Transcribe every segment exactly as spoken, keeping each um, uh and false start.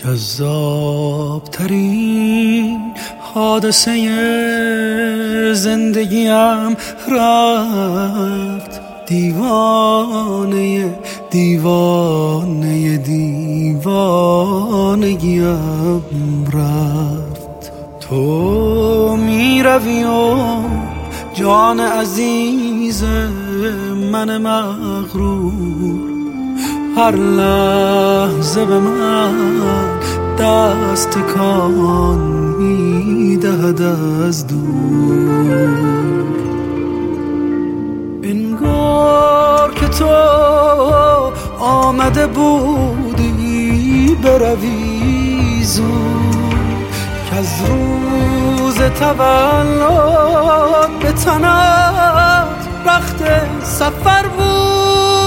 جذاب ترین حادثه زندگیم رفت، دیوانه دیوانه دیوانگیم رفت. تو می روی و جان عزیز من مغرور هر لحظه به من دست کان می دهد از دور. انگار که تو آمده بودی بروی زود، که از روز تولد به تنت رخت سفر بود.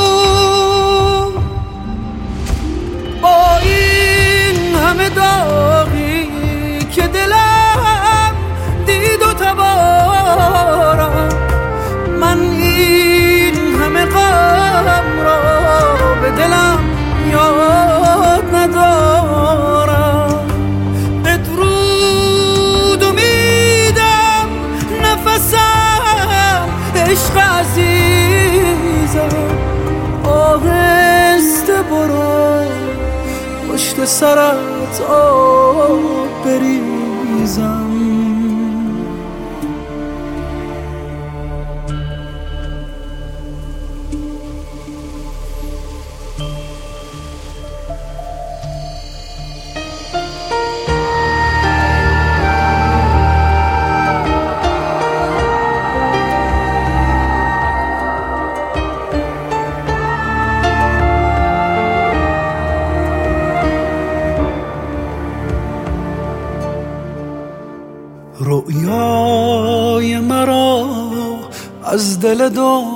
با این همه داغی که دلم دید و تبارم، من این همه غم را به دلم یاد ندارم. بدرود امیدم نفسم عشق عزیزم، آهسته برو پشت سرت آب بریزم. رویای مرا از دل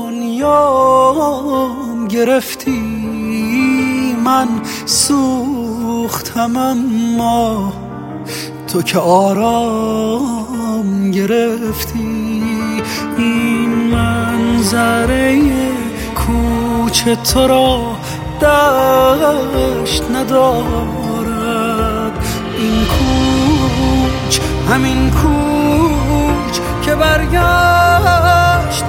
دنیام گرفتی، من سوختم اما تو که آرام گرفتی. این منظره کوچه تو را دشت ندارد، این کوچ همین کوچ که برگشت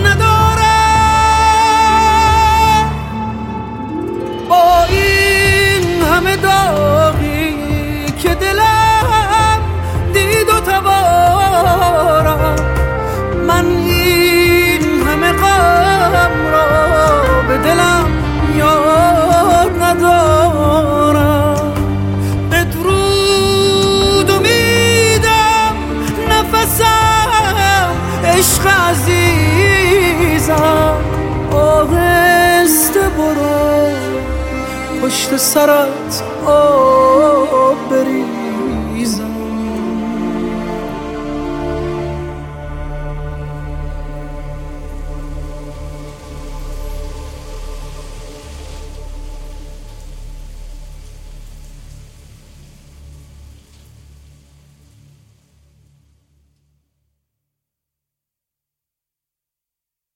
ندارد. با این همه داغی که دلم دید و تبارم، من این همه غم را به دلم یاد ندارم. عشق عزیزم، آهسته برو پشت سرت آب بریزم.